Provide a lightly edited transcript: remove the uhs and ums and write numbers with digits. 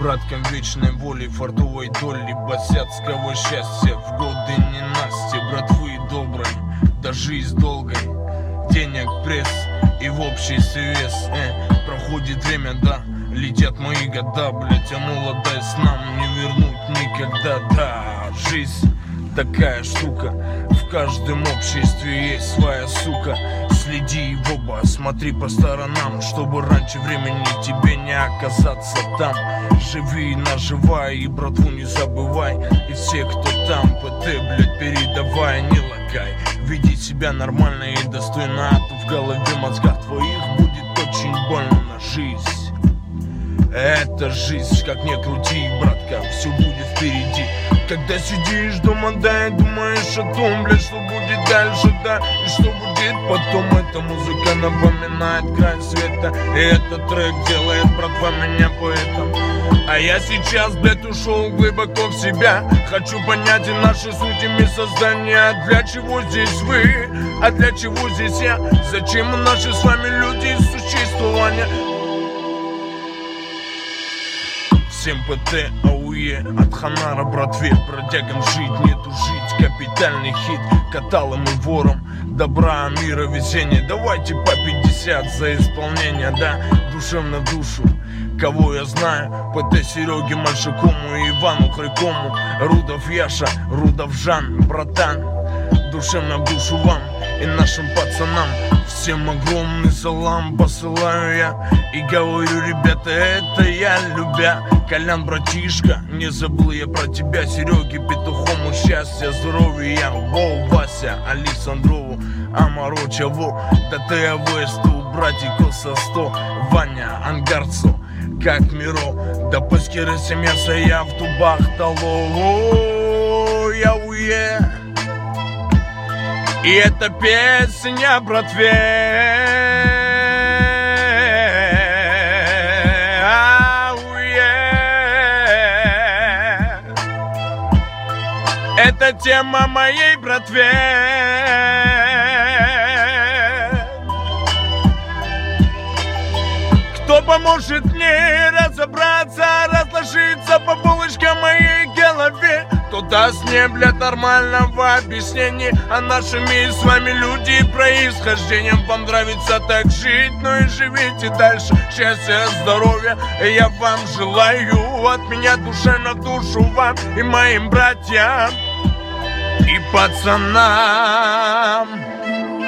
браткам вечной воли, фартовой доли, босяцкого счастья в годы ненастья, братвы доброй, да жизнь долгой, денег пресс и в обществе вес. Проходит время, да, летят мои года, блять, а молодость нам не вернуть никогда, да. Жизнь такая штука, в каждом обществе есть своя сука. Следи в оба, смотри по сторонам, чтобы раньше времени тебе не оказаться там. Живи, наживай и братву не забывай. И все, кто там, ПТ, блять, передавай, не лагай. Веди себя нормально и достойно, а то в голове, мозгах твоих будет очень больно. Жизнь, это жизнь, как не крути, братка, все будет впереди. Когда сидишь дома, да, и думаешь о том, блядь, что будет дальше, да, и что будет потом. Эта музыка напоминает край света, и этот трек делает, братва, меня поэтом. А я сейчас, блядь, ушел глубоко в себя. Хочу понять и наши суть, и создания. Для чего здесь вы, а для чего здесь я? Зачем наши с вами люди существования? Всем ПТ, АУЕ, от Ханара, братве, бродягам жить, нету жить, капитальный хит, каталом и вором, добра, мира, везения. Давайте по 50 за исполнение, да, душевно душу. Кого я знаю? ПТ Сереге Мальшикому и Ивану Хрикому, Рудов Яша, Рудов Жан, братан. Душевно в душу вам и нашим пацанам. Всем огромный салам посылаю я и говорю, ребята, это я, любя. Колян, братишка, не забыл я про тебя. Сереге Петухому счастья, здоровья. Воу, Вася, Александрову, Амарочеву, ДТВ-100, братику со 100, Ваня, Ангарцу, как Миро, да поскерися мясо я в тубах толо, я уе. И эта песня, братве, это тема моей братве. Кто поможет мне разобраться, разложиться по полочкам моей голове? Кто даст мне, блядь, нормального объяснения о нашими с вами люди происхождением? Вам нравится так жить, ну и живите дальше. Счастья, здоровья я вам желаю. От меня душа на душу вам и моим братьям и пацанам.